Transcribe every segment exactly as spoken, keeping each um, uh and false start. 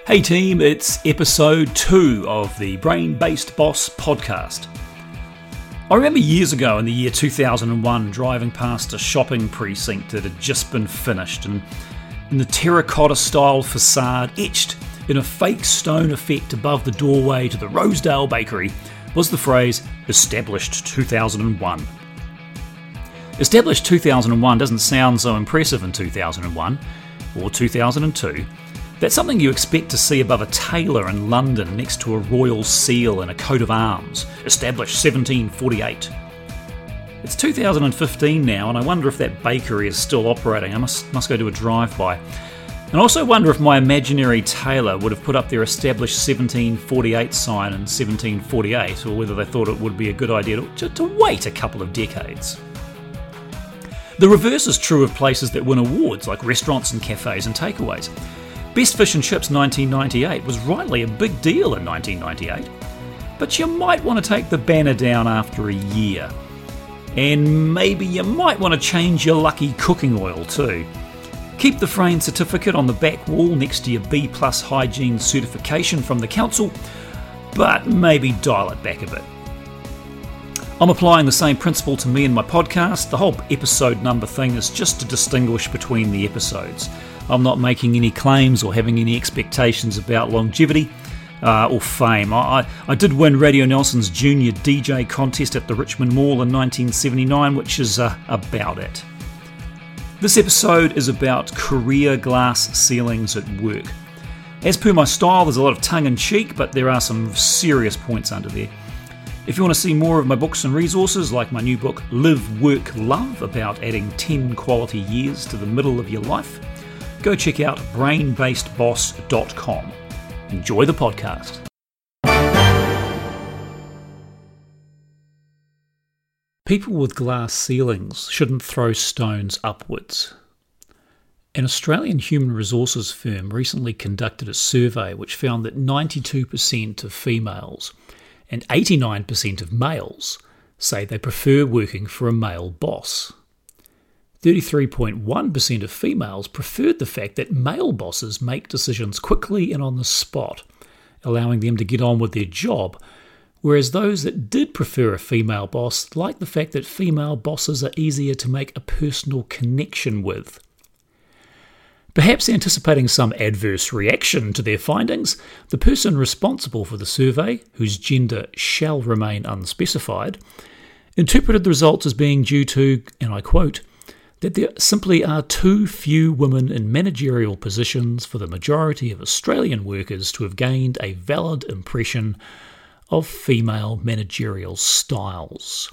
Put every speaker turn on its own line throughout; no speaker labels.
Hey team, it's episode two of the Brain Based Boss podcast. I remember years ago in the year two thousand one driving past a shopping precinct that had just been finished, and in the terracotta style facade etched in a fake stone effect above the doorway to the Rosedale Bakery was the phrase established two thousand one. Established two thousand one doesn't sound so impressive in two thousand one or two thousand two. That's something you expect to see above a tailor in London next to a royal seal and a coat of arms, established seventeen forty-eight. It's two thousand fifteen now, and I wonder if that bakery is still operating. I must, must go do a drive-by. And I also wonder if my imaginary tailor would have put up their established seventeen forty-eight sign in seventeen forty-eight, or whether they thought it would be a good idea to, to wait a couple of decades. The reverse is true of places that win awards, like restaurants and cafes and takeaways. Best Fish and Chips nineteen ninety-eight was rightly a big deal in nineteen ninety-eight, but you might want to take the banner down after a year. And maybe you might want to change your lucky cooking oil too. Keep the Frayne certificate on the back wall next to your B plus hygiene certification from the council, but maybe dial it back a bit. I'm applying the same principle to me and my podcast. The whole episode number thing is just to distinguish between the episodes. I'm not making any claims or having any expectations about longevity uh, or fame. I, I did win Radio Nelson's junior D J contest at the Richmond Mall in nineteen seventy-nine, which is uh, about it. This episode is about career glass ceilings at work. As per my style, there's a lot of tongue-in-cheek, but there are some serious points under there. If you want to see more of my books and resources, like my new book, Live, Work, Love, about adding ten quality years to the middle of your life, go check out brain based boss dot com. Enjoy the podcast. People with glass ceilings shouldn't throw stones upwards. An Australian human resources firm recently conducted a survey which found that ninety-two percent of females and eighty-nine percent of males say they prefer working for a male boss. thirty-three point one percent of females preferred the fact that male bosses make decisions quickly and on the spot, allowing them to get on with their job, whereas those that did prefer a female boss liked the fact that female bosses are easier to make a personal connection with. Perhaps anticipating some adverse reaction to their findings, the person responsible for the survey, whose gender shall remain unspecified, interpreted the results as being due to, and I quote, that there simply are too few women in managerial positions for the majority of Australian workers to have gained a valid impression of female managerial styles.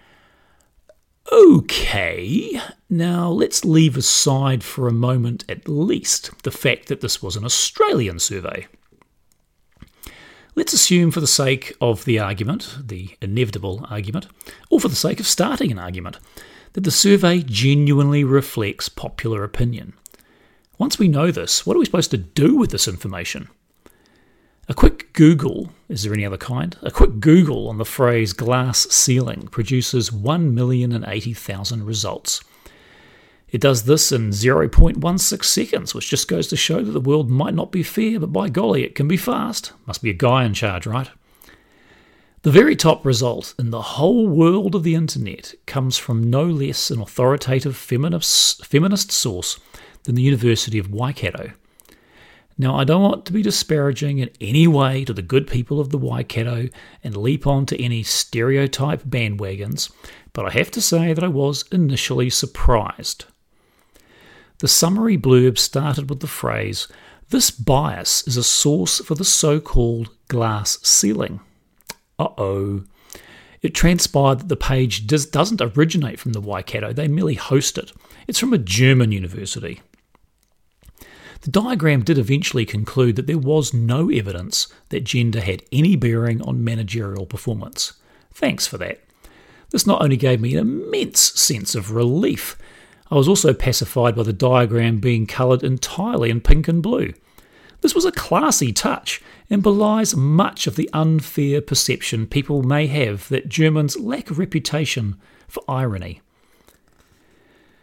Okay, now let's leave aside for a moment at least the fact that this was an Australian survey. Let's assume for the sake of the argument, the inevitable argument, or for the sake of starting an argument, that the survey genuinely reflects popular opinion. Once we know this, what are we supposed to do with this information? A quick Google, is there any other kind? A quick Google on the phrase glass ceiling produces one million eighty thousand results. It does this in zero point one six seconds, which just goes to show that the world might not be fair, but by golly, it can be fast. Must be a guy in charge, right? The very top result in the whole world of the internet comes from no less an authoritative feminist, feminist source than the University of Waikato. Now, I don't want to be disparaging in any way to the good people of the Waikato and leap onto any stereotype bandwagons, but I have to say that I was initially surprised. The summary blurb started with the phrase, "This bias is a source for the so-called glass ceiling." Uh-oh. It transpired that the page does, doesn't originate from the Waikato, they merely host it. It's from a German university. The diagram did eventually conclude that there was no evidence that gender had any bearing on managerial performance. Thanks for that. This not only gave me an immense sense of relief, I was also pacified by the diagram being coloured entirely in pink and blue. This was a classy touch and belies much of the unfair perception people may have that Germans lack a reputation for irony.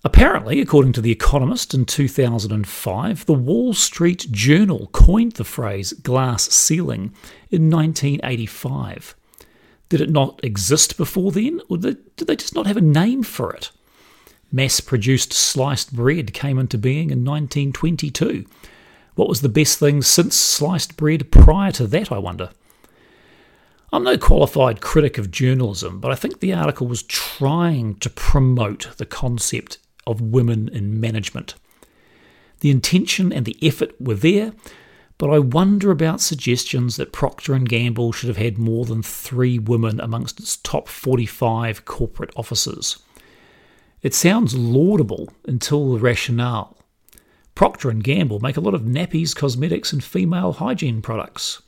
Apparently, according to The Economist in two thousand five, the Wall Street Journal coined the phrase glass ceiling in nineteen eighty-five. Did it not exist before then, or did they just not have a name for it? Mass-produced sliced bread came into being in nineteen twenty-two. What was the best thing since sliced bread prior to that, I wonder? I'm no qualified critic of journalism, but I think the article was trying to promote the concept of women in management. The intention and the effort were there, but I wonder about suggestions that Procter and Gamble should have had more than three women amongst its top forty-five corporate officers. It sounds laudable until the rationale. Procter and Gamble make a lot of nappies, cosmetics and female hygiene products.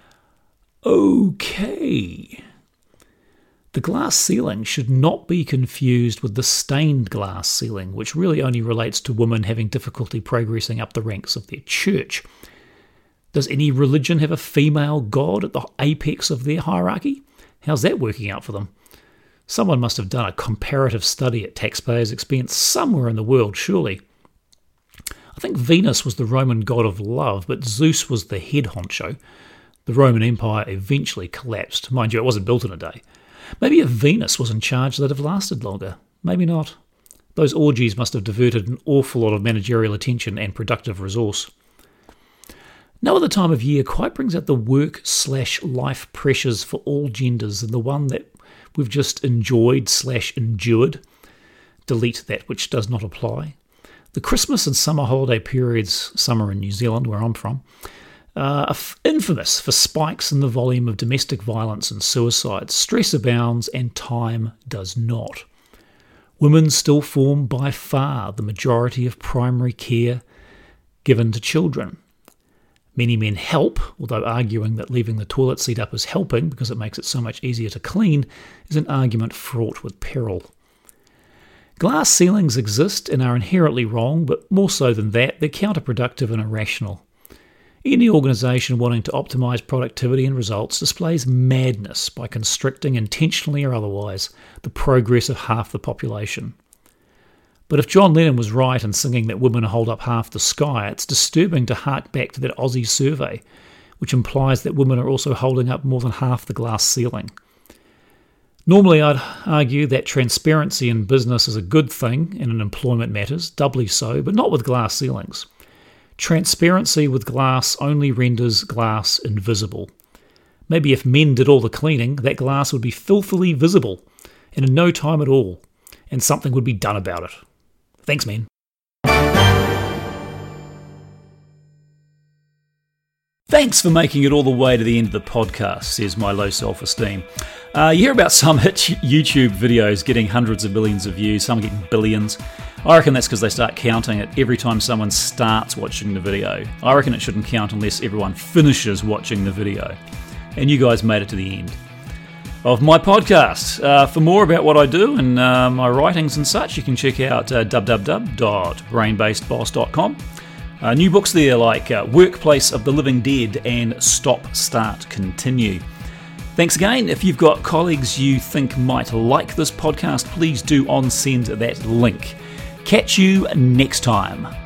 Okay. The glass ceiling should not be confused with the stained glass ceiling, which really only relates to women having difficulty progressing up the ranks of their church. Does any religion have a female god at the apex of their hierarchy? How's that working out for them? Someone must have done a comparative study at taxpayers' expense somewhere in the world, surely. I think Venus was the Roman god of love, but Zeus was the head honcho. The Roman Empire eventually collapsed. Mind you, it wasn't built in a day. Maybe if Venus was in charge, they'd have lasted longer. Maybe not. Those orgies must have diverted an awful lot of managerial attention and productive resource. No other time of year quite brings out the work-slash-life pressures for all genders than the one that we've just enjoyed slash endured. Delete that which does not apply. The Christmas and summer holiday periods, summer in New Zealand, where I'm from, Uh, are infamous for spikes in the volume of domestic violence and suicide. Stress abounds and time does not. Women still form by far the majority of primary care given to children. Many men help, although arguing that leaving the toilet seat up is helping because it makes it so much easier to clean is an argument fraught with peril. Glass ceilings exist and are inherently wrong, but more so than that, they're counterproductive and irrational. Any organisation wanting to optimise productivity and results displays madness by constricting, intentionally or otherwise, the progress of half the population. But if John Lennon was right in singing that women hold up half the sky, it's disturbing to hark back to that Aussie survey, which implies that women are also holding up more than half the glass ceiling. Normally I'd argue that transparency in business is a good thing and in employment matters, doubly so, but not with glass ceilings. Transparency with glass only renders glass invisible. Maybe if men did all the cleaning, that glass would be filthily visible, and in no time at all, and something would be done about it. Thanks, men. Thanks for making it all the way to the end of the podcast, says my low self-esteem. Uh, you hear about some hit YouTube videos getting hundreds of millions of views, some getting billions. I reckon that's because they start counting it every time someone starts watching the video. I reckon it shouldn't count unless everyone finishes watching the video. And you guys made it to the end of my podcast. Uh, for more about what I do and uh, my writings and such, you can check out uh, w w w dot brain based boss dot com. Uh, new books there like uh, Workplace of the Living Dead and Stop, Start, Continue. Thanks again. If you've got colleagues you think might like this podcast, please do on-send that link. Catch you next time.